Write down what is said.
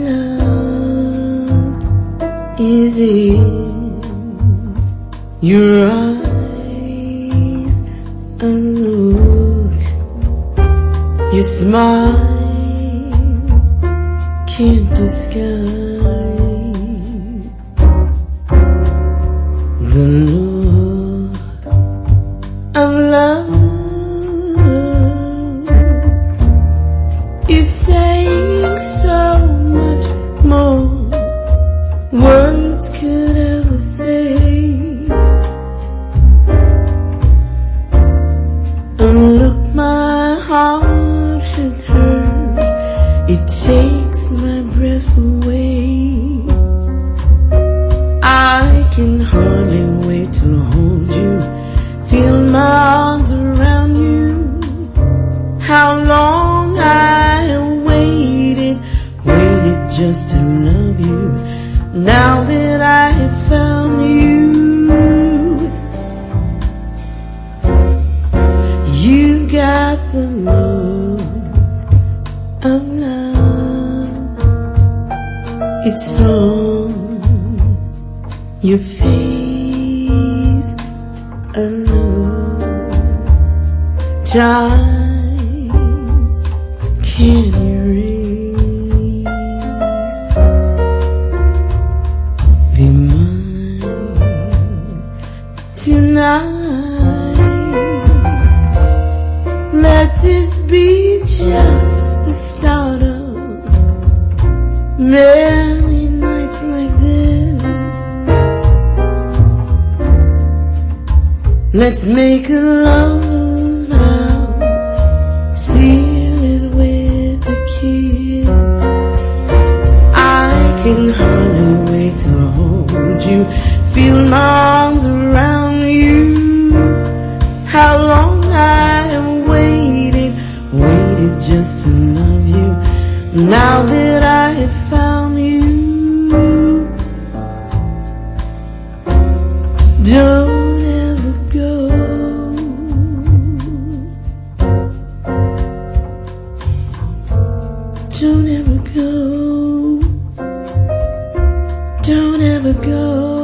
love is in your eyes, and look, your smile can't disguise the look of love. You're saying so much more words could ever say. And look, my heart has heard, it takes my breath away. I can hardly wait to hold you, feel my arms around you. How long I have waited just to love you. Now that I have found you, you got the look of love. It's on your face alone. Time can't erase. Be mine tonight. Let this be just the start of many nights like this. Let's make a lover's vow, seal it with a kiss. I can hardly wait to hold you, feel my arms around you. How long I have waited just to love you. Now that I have found you, don't ever go. Don't ever go. Don't ever go.